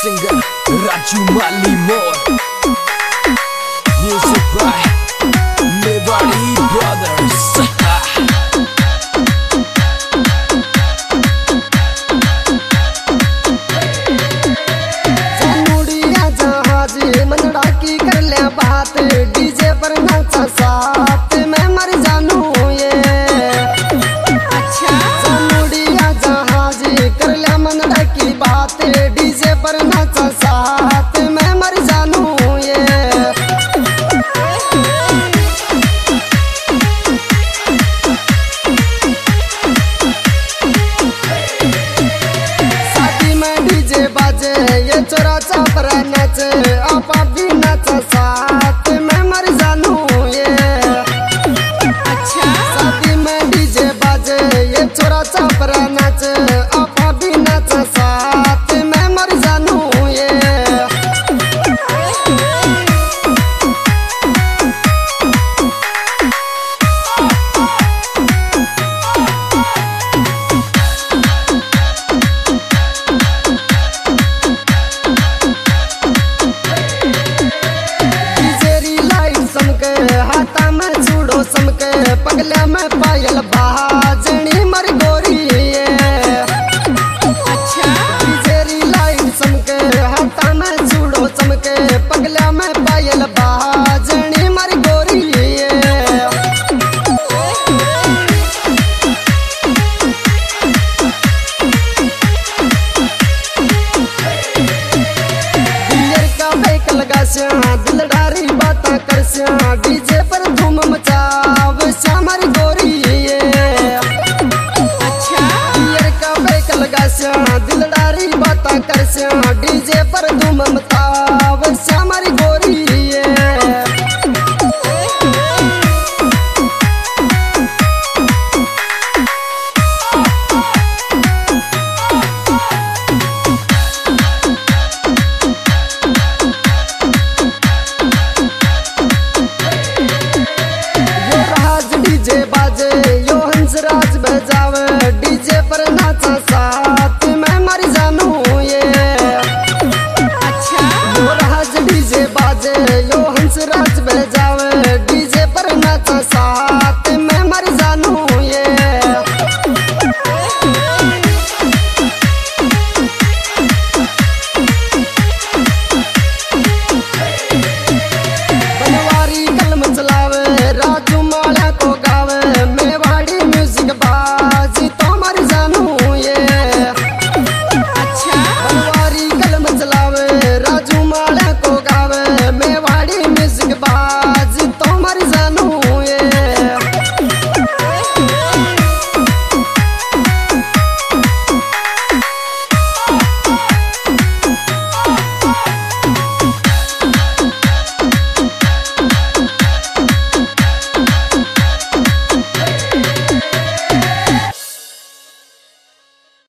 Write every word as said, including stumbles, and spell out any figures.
singer Raju Malimor. Music by Mewari Brothers. मुड़िया जहाज मनड़ा की कर ले बात, डीजे पर नाचा साथ मैं मर जानू ये। अच्छा मुड़िया जहाज कर ले मनड़ा की बात, डीजे पर नाचा साथ मैं मर जानू ये। शादी में डीजे बाजे ये चोरा चापरा नाचे, आपा भी नाचा साथ मैं मर जानू ये। अच्छा शादी में डीजे बाजे ये चोरा चापरा नाचे, आपा भी नाचा साथ मैं मर जानू ये। हाथा में चूड़ो समके, पगला में पायल बाजनी मर गोरी ये। अच्छा जेरी लाइन समके, हाथा में चूड़ो समके, पगला में पायल बाजनी मर गोरी ये। दियर का बैक लगा स्या, दिल डारी बाता कर स्या, डीजे पर धूम मचाव श्यामर गोरी ये। अच्छा दियर का बैक लगा स्या, दिल डारी बाता कर स्या, डीजे पर धूम